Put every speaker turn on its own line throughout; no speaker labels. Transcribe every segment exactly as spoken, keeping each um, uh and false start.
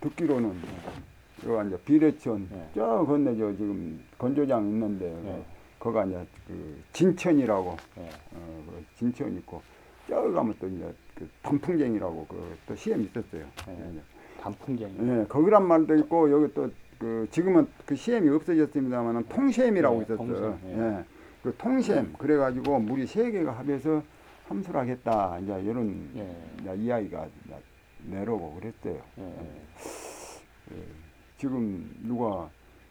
듣기로는 여기 이제 비례천
네.
저 건너 저 지금 건조장 있는데
네.
거가 이제 그 진천이라고
네.
어, 그 진천 있고 저기 가면 또 이제 그 단풍쟁이라고 그 또 시험 있었어요.
네. 단풍쟁이.
예, 거기란 말도 있고 여기 또 그 지금은 그 시험이 없어졌습니다만은 통시험이라고
네,
있었어요.
통시험, 예.
예, 그 통시험 그래가지고 우리 세 개가 합해서 함수를 하겠다 이제 이런
예.
이제 이야기가 이제 내려오고 그랬어요.
예.
예, 지금 누가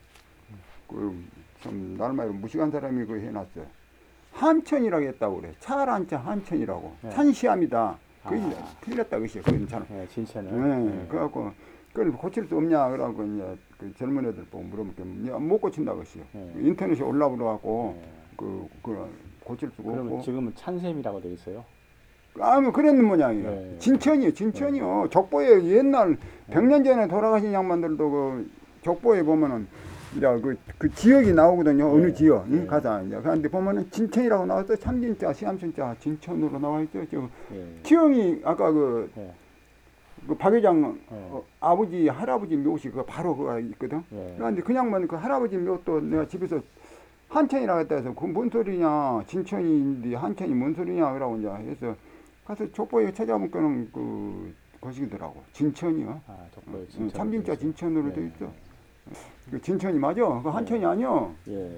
그참 나름대로 무식한 사람이 그 해놨어요. 한천이라고 했다고 그래. 찰한천 한천이라고.
예.
찬시암이다. 그게
아.
틀렸다 그것이요. 그건 참.
예, 진천은.
예,
예.
그래갖고 그걸 고칠 수 없냐 그러고 이제 그 젊은 애들 보고 물어보니까 못 고친다 그것이요.
예.
인터넷에 올라오려고
예.
그, 그 고칠 수가
그러면
없고.
지금은 찬샘이라고 되어 있어요.
아무 그랬는 모양이에요.
네.
진천이요, 진천이요. 족보에 옛날 백 년 전에 돌아가신 양반들도 그 족보에 보면은 이제 그, 그 지역이 나오거든요. 어느
네.
지역 응?
네.
가서 이제 그런데 보면은 진천이라고 나왔어. 참진자, 시암천자, 진천으로 나와 있죠. 저
예.
기영이 아까 그,
예.
그 박 회장
네.
어, 아버지 할아버지 묘시 그 바로 그거 있거든.
예.
그런데 그냥만 그 할아버지 묘도 내가 집에서 한천이라고 했다 해서 그 뭔 소리냐 진천인데 한천이 뭔 소리냐 그러고 이제 해서 가서 족보에 찾아보니까는 그 것이더라고 진천이요.
아, 족보에
응,
진천.
참진자 진천으로
예.
돼 있어. 그 진천이 맞아. 그 한천이 아니요.
예.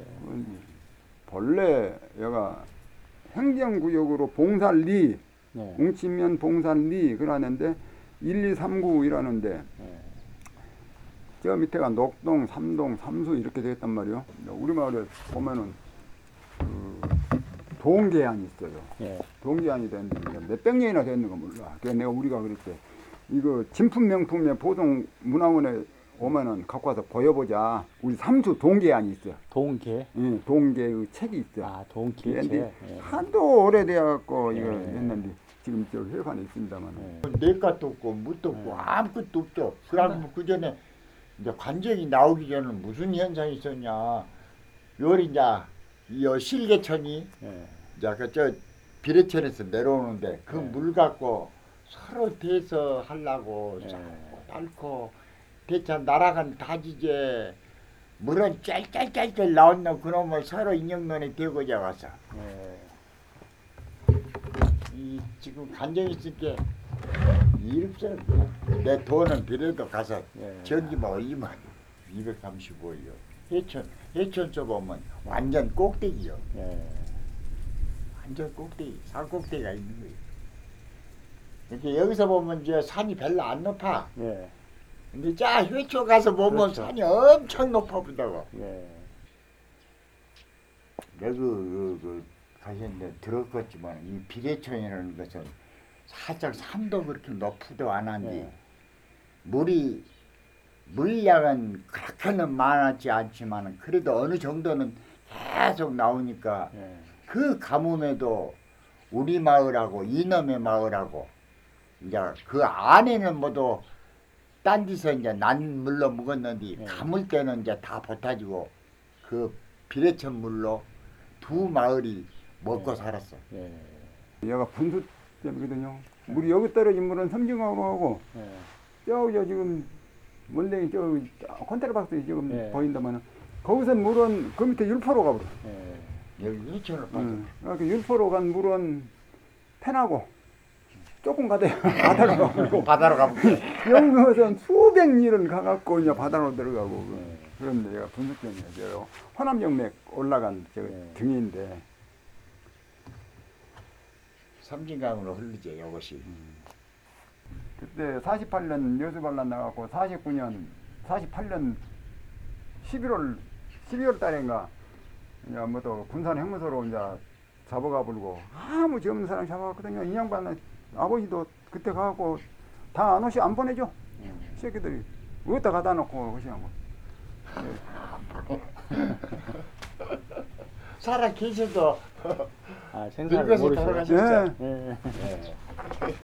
본래 얘가 행정구역으로 봉산리,
예.
웅치면 봉산리 그러는데 일, 이, 삼, 구 이라는데
예.
저 밑에가 녹동, 삼동, 삼수 이렇게 되었단 말이요. 우리 마을에 보면은 그 동계안이 있어요.
예.
동계안이 됐는데 몇백 년이나 됐는 거 몰라. 그래서 내가 우리가 그랬대. 이거 진품 명품에 보통 문화원에 오면은 갖고 와서 보여보자. 우리 삼수 동계안이 있어.
동계.
예, 동계의 책이 있어.
아, 동계.
근데
예.
한도 오래돼갖고 이거
예.
했는데 지금 저 회관에 있습니다만.
예.
내 것도 없고 묻도 없고
네.
아무것도 없죠. 그러면 그 전에 이제 관정이 나오기 전에 무슨 현상이 있었냐. 요리 이제 이 실개천이
예.
이제 그저 비례천에서 내려오는데 그
네.
물 갖고 서로 대서 하려고
예.
쌓고 닳고 대체 날아간 다지제 물은 짤짤짤짤 나온다 그놈을 서로 인형론에 대고 잡았어.
예.
이 지금 간정이 있을게 일입설 내 돈은 비례도 가서
예.
전기만 얼리면 이백삼십오요. 해천 해천서 보면 완전 꼭대기요.
예.
완전 꼭대기 산 꼭대기가 있는 거예요. 이렇게 여기서 보면 이제 산이 별로 안 높아.
예.
근데 자 회초 가서 보면
그렇죠.
산이 엄청 높아 보다고.
예.
내가 그, 그 가셨는데 들었겠지만 이 비례천이라는 것은 살짝 산도 그렇게 높지도 않았는데
네.
물이 물량은 그렇게는 많았지 않지만 그래도 어느 정도는 계속 나오니까
예.
그 가뭄에도 우리 마을하고 이놈의 마을하고 이제 그 안에는 모두 딴 데서 이제 난 물로 묵었는데
네.
가물 때는 이제 다 버타지고 그 비례천 물로 두 마을이 먹고
네.
살았어.
예.
얘가 분수댐이거든요. 물이 여기 떨어진 물은 섬진강으로 하고
예.
저기 저 지금 원래 저 컨테이너박스 지금
예.
보인다마는 거기서 물은 그 밑에 율포로 가버려.
예.
여기 회천을 빠져.
응. 그 율포로 간 물은 패나고 조금 가다 바다로 가고
바다로 가볼게.
여기서 수백 리를 가갖고 이제 바다로 들어가고
예.
그런 데가 분수댐이에요. 호남정맥 올라간 저
예.
등인데.
삼진강으로 흐르죠 이것이.
그때 사십팔 년 여수반란 나가고 사십구 년, 사십팔 년 십일월, 십이월 달인가 이제 뭐또 군산 형무소로 이제 잡아가 불고 아무 죄 없는 사람 잡아갔거든요. 이 양반은 아버지도 그때 가고 다 안 오시 안 보내줘. 새끼들이 어디다 가다 놓고 그시하고.
살아 계셔도
아, 생사를
늙어서
모르시네.
돌아가셨죠.
예.
예.